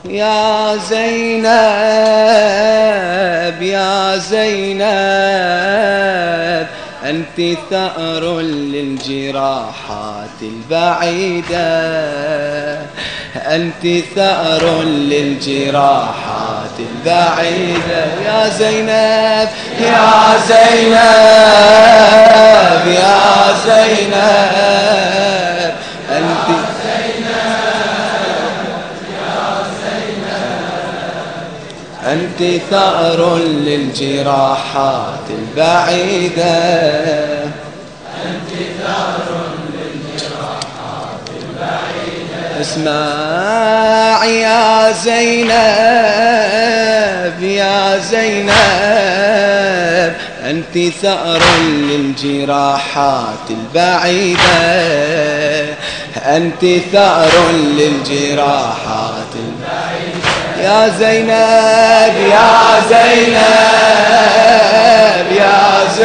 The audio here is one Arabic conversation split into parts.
يا زينب يا زينب أنت ثأر للجراحات البعيدة، أنت ثأر للجراحات البعيدة. يا زينب يا زينب يا زينب أنت أنت ثأر للجراحات البعيدة، أنت ثأر للجراحات البعيدة. اسمع يا زينب يا زينب أنت ثأر للجراحات البعيدة، أنت ثأر للجراحات البعيدة. يا زينب يا زينب يا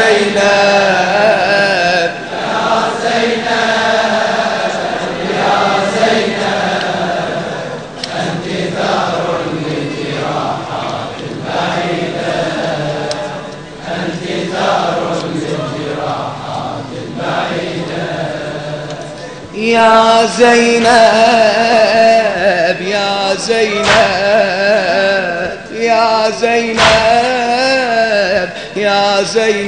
زينب يا زينب يا زينب أنت ثأر للجراحات البعيدة، أنت ثأر للجراحات البعيدة. يا زينب يا زينب يا زينب يا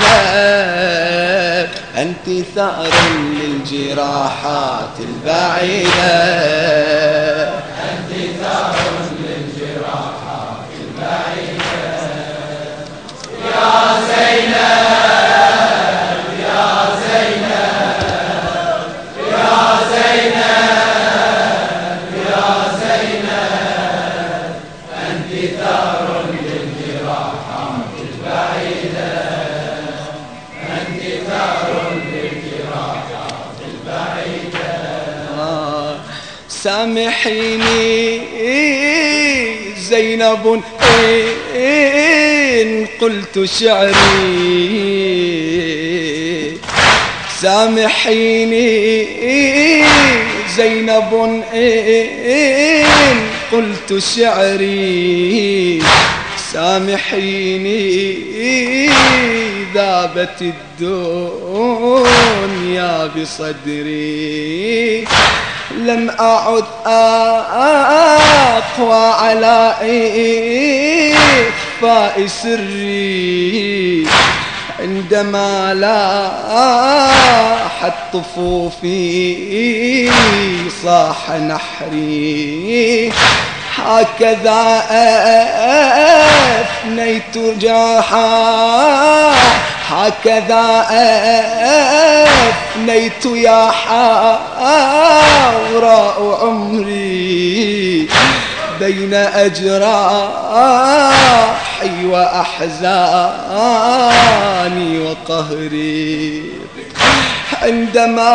زينب أنت ثأر للجراحات البعيدة، أنت ثأر للجراحات البعيدة. يا زينب يا زينب يا زينب يا زينب أنت ثأر للجراحات البعيدة، أنت ثأر للجراحات البعيدة. سامحيني زينب إن قلت شعري، سامحيني زينب إن قلت شعري، سامحيني ذابت الدنيا بصدري، لم أعد أقوى على إخفاء سري، عندما لاحت طفوفي صاح نحري، هكذا أفنيت جاحا، هكذا أفنيت يا حوراء عمري، بين أجراحي وأحزاني وقهري، عندما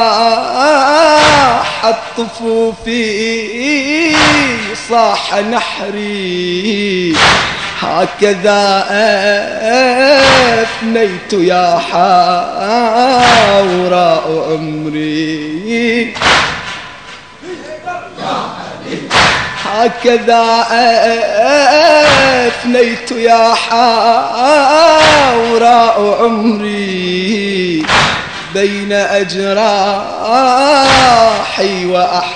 لاحت طفوفي صاح نحري، هكذا أفنيت يا حوراء عمري، هكذا أفنيت يا حوراء عمري، بين أجراحي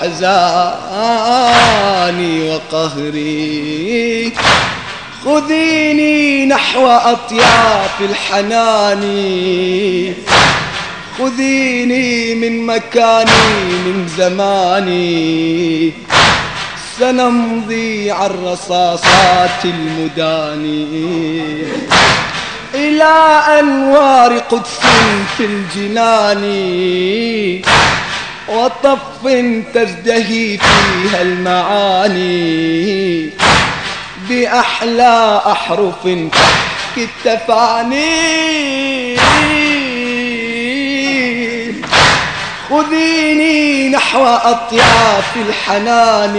وأحزاني وقهري، خذيني نحو أطياف الحنان، خذيني من مكاني من زماني، سنمضي على الرصاصات المداني إلى أنوار قدس في الجنان، وطف تزدهي فيها المعاني، بأحلى أحرف تحكي التفاني، خذيني نحو أطياف الحنان،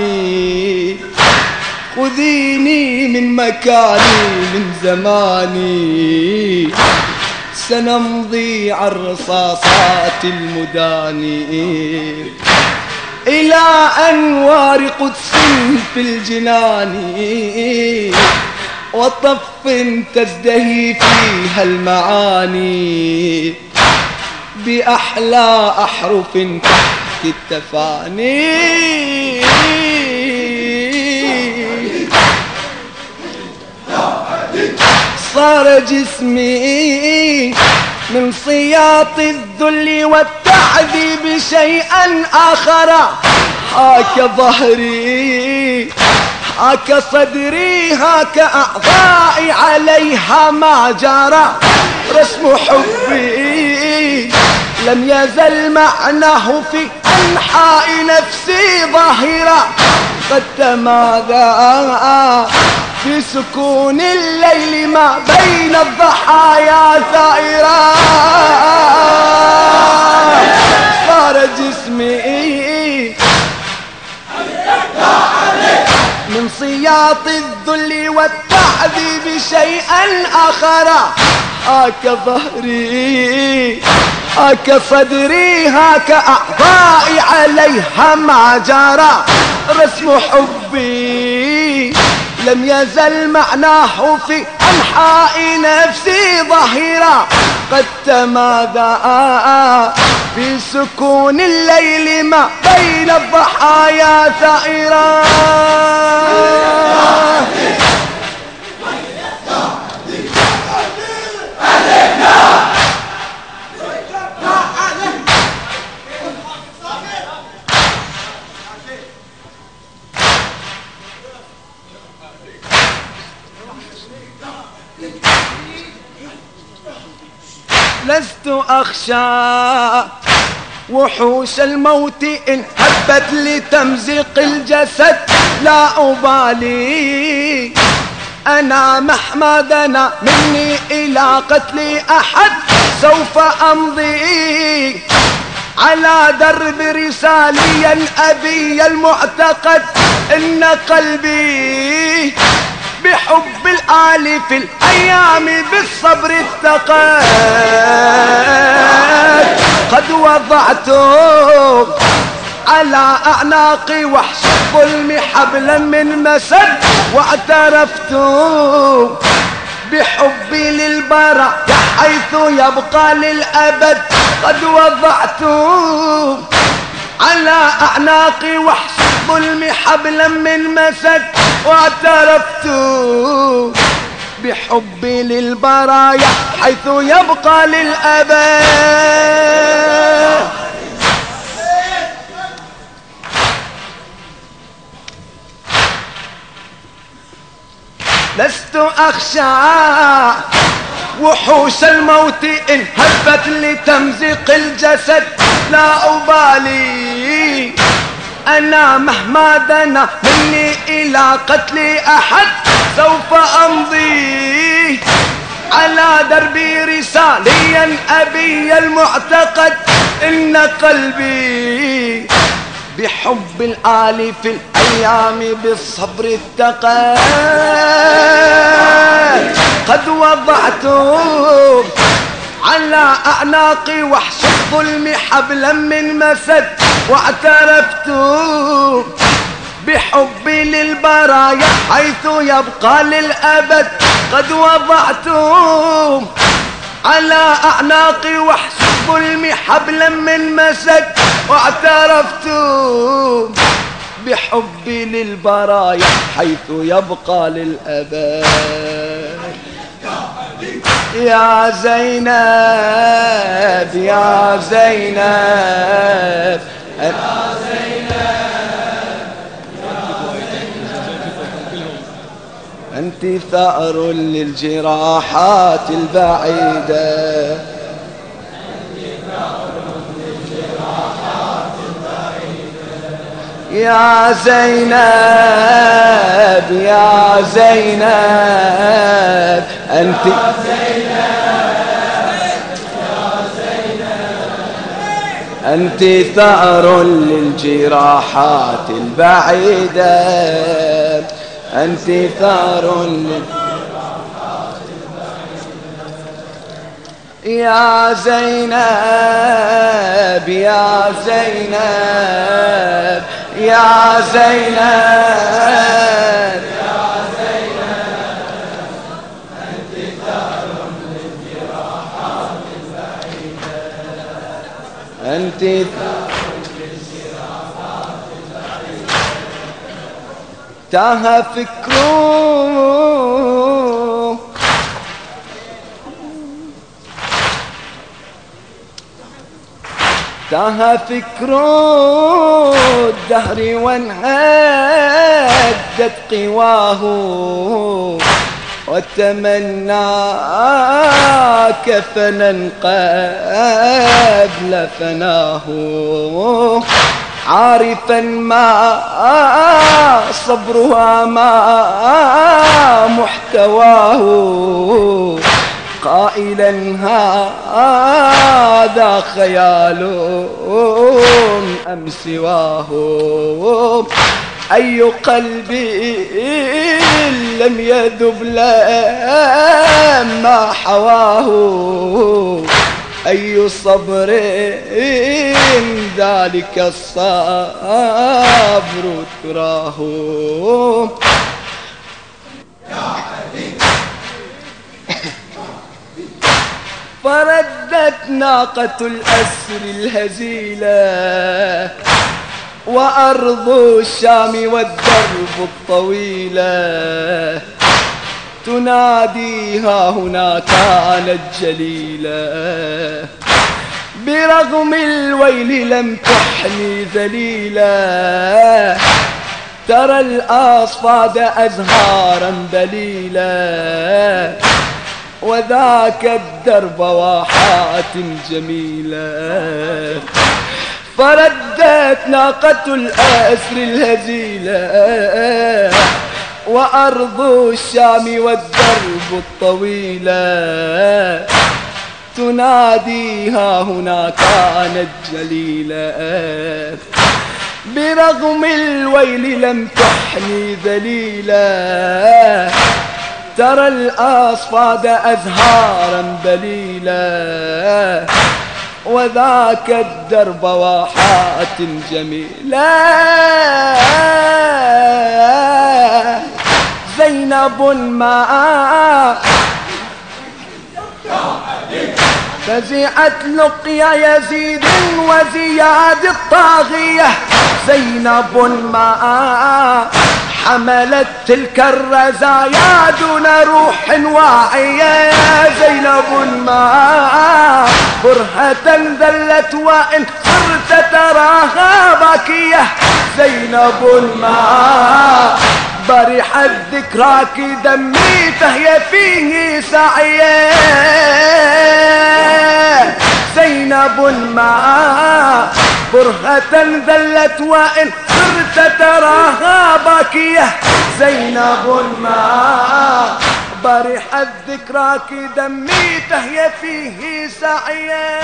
خذيني من مكاني من زماني، سنمضي على الرصاصات المداني إلى أنوار قدس في الجنان وطف تزدهي فيها المعاني بأحلى أحرف تحكي التفاني. صار جسمي من سياط الذل والتعذيب شيئا آخر، هاك ظهري هاك صدري هاك أعضائي عليها ما جرى رسم حبي لم يزل معناه في أنحاء نفسي ظاهرا قد تمادى في سكون الليل ما بين الضحايا ثائرا. صار جسمي من سياط الذل والتعذيب شيئا آخر، هاك ظهري هاك صدري هاك أعضائي عليها ما جرى رسم حبي لم يزل معناه في أنحاء نفسي ظاهرا قد تمادى في سكون الليل ما بين الضحايا ثائرا. لست أخشى وحوش الموت إن هبت لتمزق الجسد لا أبالي، أنا مهما دنا مني إلى قتل أحد سوف أمضي على درب رساليا أبي المعتقد إن قلبي بحب الآل في الأيام بالصبر اتقد قد وضعت على أعناقي وحش الظلم حبلا من مسد واعترفت بحبي للبراء حيث يبقى للأبد قد وضعت على أعناقي وحش الظلم حبلا من مسد واعترفت بحبي للبرايا حيث يبقى للأبد. لست أخشى وحوش الموت إن هبت لتمزق الجسد لا أبالي، أنا مهما دنا مني إلى قتل أحد سوف أمضي على دربي رساليا أبي المعتقد إن قلبي بحب الآل في الأيام بالصبر اتقد قد وضعت على أعناقي وحش الظلم حبلا من مسد واعترفت بحبي للبرايا حيث يبقى للأبد قد وضعت على أعناقي وحش الظلم حبلا من مسد واعترفت بحبي للبرايا حيث يبقى للأبد. يا زينب يا زينب يا أنت ثأر للجراحات البعيدة، يا زينب يا زينب أنت أنت ثأر للجراحات البعيدة، أنت ثأر يا زينب يا زينب يا زينب أنت ثار للجراحات البعيدة أنت تاه فكره تاه فكره الدهر وانهدت قواه وتمناك فنا قبل فناه عارفا ما صبرها ما محتواه قائلا هذا خيال أم سواه أي قلب لم يذب لما حواه أي صبر ذلك الصبر تراه فردت ناقة الأسر الهزيلة وأرض الشام والدرب الطويلة تناديها هنا كانت جليلة برغم الويل لم تحني ذليلة ترى الأصفاد أزهارا بليلة وذاك الدرب واحات جميلة فردت ناقة الأسر الهزيلة وأرض الشام والدرب الطويلة تناديها هنا كانت جليلة برغم الويل لم تحني ذليلة ترى الأصفاد أزهارا بليلة وذاك الدرب واحات جميلة زينب ما فزعت لقيا يزيد وزياد الطاغية زينب ما حملت تلك الرزايا دون روح واعية زينب ما برهة ذلت وإن صرت تراها باكية زينب ما برحت ذكراك دمي فهي فيه سعية زينب ما برهة ذلت وإن صرت تراها باكية زينب ما برحت ذكراك دمي فهي فيه سعية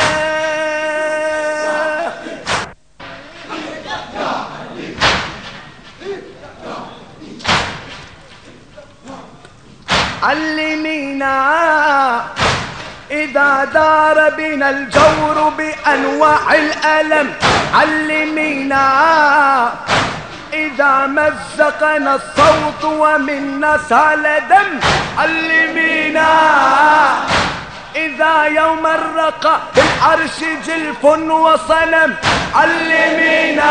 علمينا إذا دار بنا الجور بأنواع الألم علمينا إذا مزقنا الصوت ومنا سال دم علمينا إذا يوم الرقى بالعرش جلف وصنم علمينا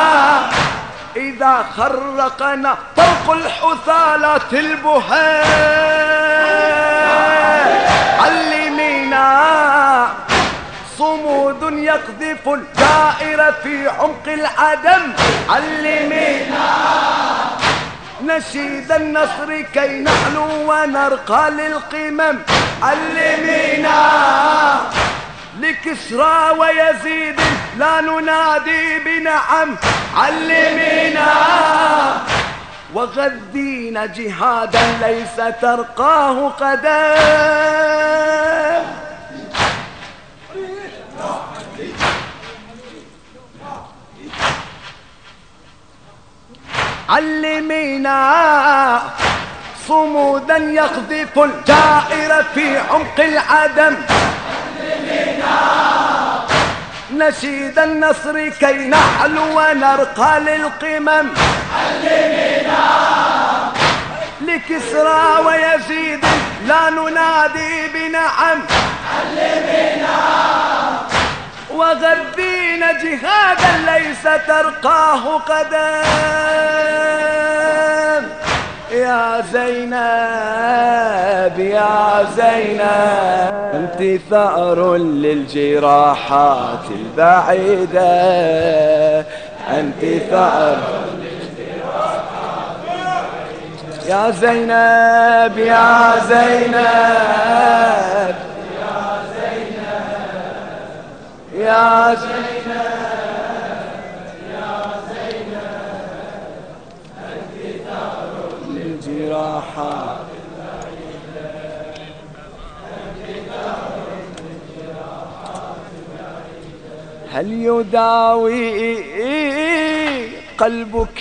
إذا خرقنا فوق الحثالات البهاء علمينا صمود يقذف الدائرة في عمق العدم علمينا نشيد النصر كي نحلو ونرقى للقمم علمينا لكسرى ويزيد لا ننادي بنعم علمينا وغذينا جهادا ليس ترقاه قدم علمينا صمودا يقذف الجائر في عمق العدم نشيد النصر كي نعلو ونرقى للقمم. علمنا لكسرى ويزيد لا ننادي بنعم. علمنا وغذينا جهادا ليس ترقاه قدم. يا زينب يا زينب انت ثأر للجراحات البعيدة. انت ثأر للجراحات البعيدة. يا زينب يا زينب يا زينب يا زينب انت ثأر للجراحات. هل يداوي قلبك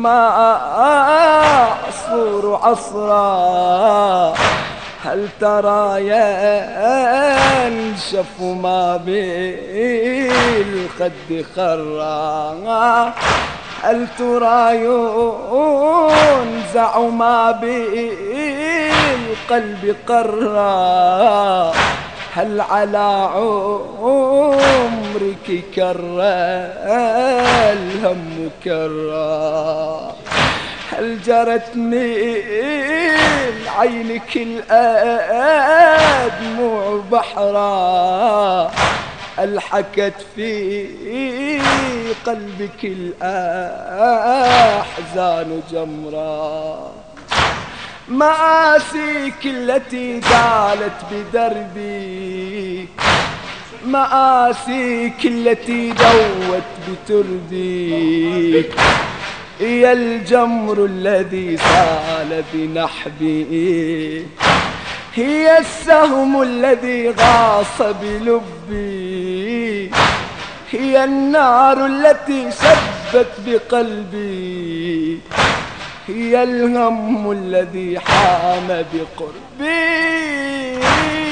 الماء عصفور عصرا؟ هل ترى ينشف ما بالخد خرا؟ هل ترى ينزع ما بالقلب قرا؟ هل على عمرك كرا الهم كرا؟ هل جرت من عينك الأدمع بحرا؟ هل حكت في قلبك الأحزان جمرا؟ مآسيك التي زالت بدربي، مآسيك التي دوت بتربي، هي الجمر الذي سال بنحبي، هي السهم الذي غاص بلبي، هي النار التي شبت بقلبي، هي الهم الذي حام بقربي،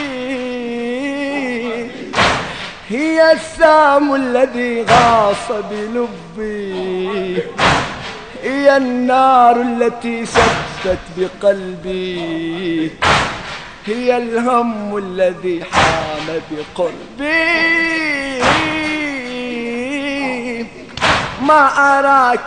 هي السام الذي غاص بلبي، هي النار التي شبت بقلبي، هي الهم الذي حام بقربي. ما أراك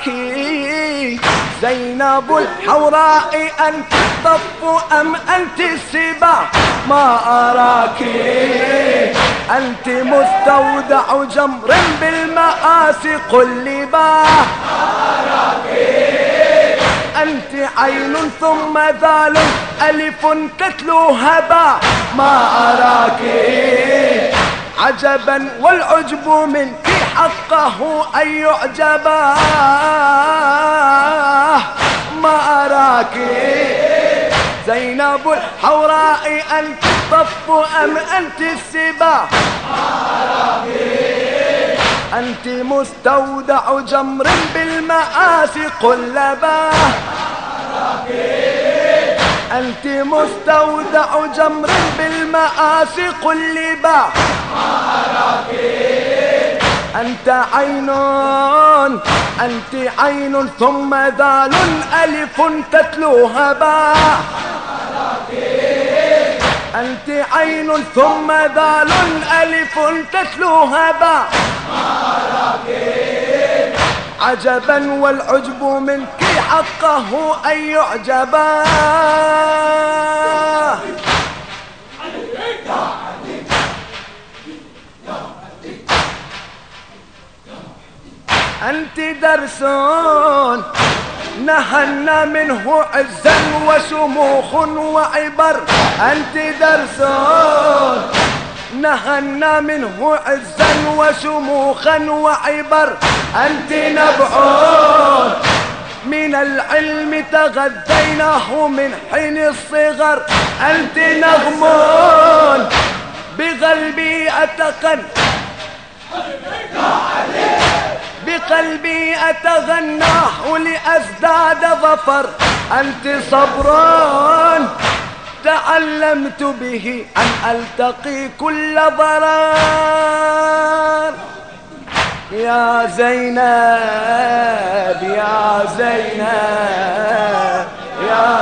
زينب الحوراء أنت الضب أم أنت السباع؟ ما أراك أنت مستودع جمر بالمآسي قلبا؟ ما أراك أنت عين ثم ذال ألف تتلو هبا؟ ما أراك عجبا والعجب منك حقه أن يعجبا؟ ما أراك زينب الحوراء أنت الطف أم أنت السباع؟ ما أراك أنت مستودع جمر بالمآسي قلبا؟ ما أراك أنت مستودع جمر بالمآسي قلبا؟ ما أراك أنت عين، أنت عين ثم ذال ألف تتلو هبا؟ أنت عين ثم ذال ألف تتلو هبا؟ عجبا والعجب منك حقه أن يعجبا. أنت درس نهلنا منه عزا وشموخ وعبر، أنت درس نهلنا منه عزا وشموخا وعبر، أنت نبع من العلم تغذيناه من حين الصغر، أنت نغم بقلبي أتقن، بقلبي أتغناه لأزداد ظفر، أنت صبر تعلمت به أن ألتقي كل ضرر. يا زينب يا زينب يا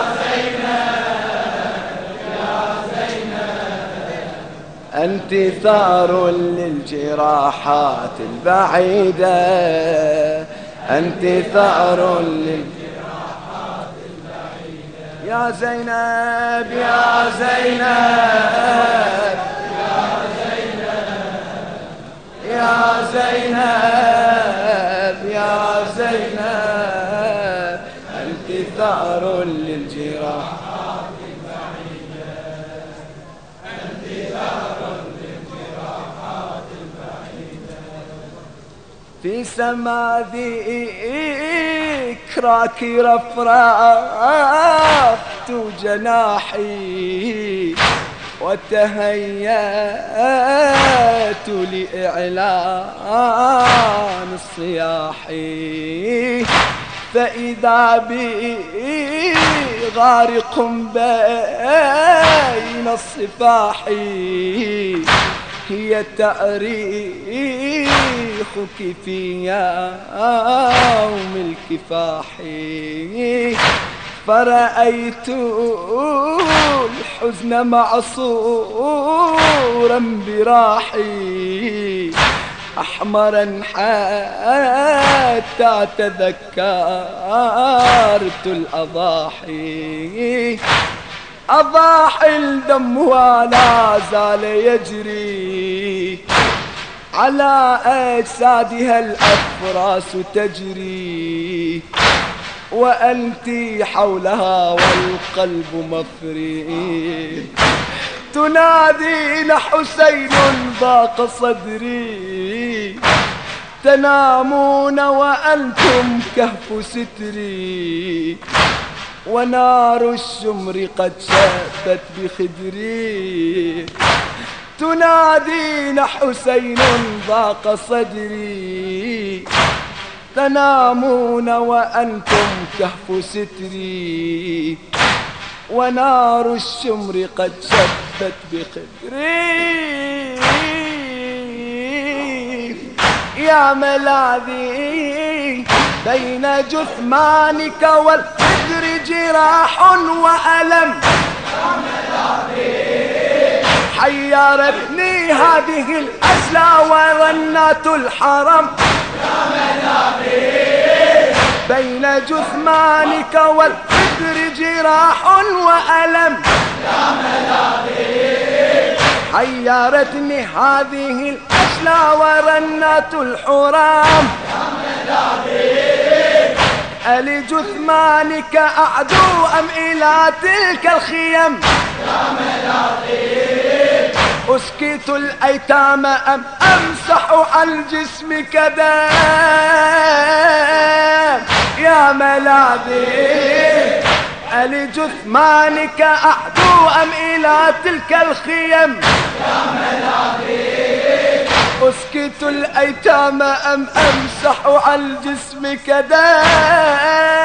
أنت ثار للجراحات البعيدة، أنت ثار للجراحات البعيدة. يا زينب يا زينب يا زينب يا زينب أنت ثار للجراحات البعيدة، أنت ثار للجراحات البعيدة. في سما ذكراك رفرفت جناحي وتهيأت لإعلان الصياح، فإذا بي غارق بين الصفاح، هي تأريخك في يوم الكفاح. فرأيت الحزن معصورا براحي، أحمرا حتى تذكرت الأضاحي. أضاحي الدم ولا زال يجري، على أجسادها الأفراس تجري، وأنت حولها والقلب مفري. تنادين حسين ضاق صدري، تنامون وأنتم كهف ستري، ونار الشمر قد شبت بخدري. تنادين حسين ضاق صدري، تنامون وأنتم كهف ستري، ونار الشمر قد شبت بخدري. يا ملاذي بين جثمانك والخدر جراح وألم، حيرتني هذه الأسلى ورنات الحرم. بين جثمانك والخدر جراح وألم، حيرتني هذه الأشلى ورنات الحرام. ألجثمانك أعدو أم إلى تلك الخيم؟ أسكت الأيتام أم أمسح عن جسمك دم؟ يا ملاذي ألجثمانك أعدو أم إلى تلك الخيم؟ يا ملاذي أسكت الأيتام أم أمسح عن جسمك دم؟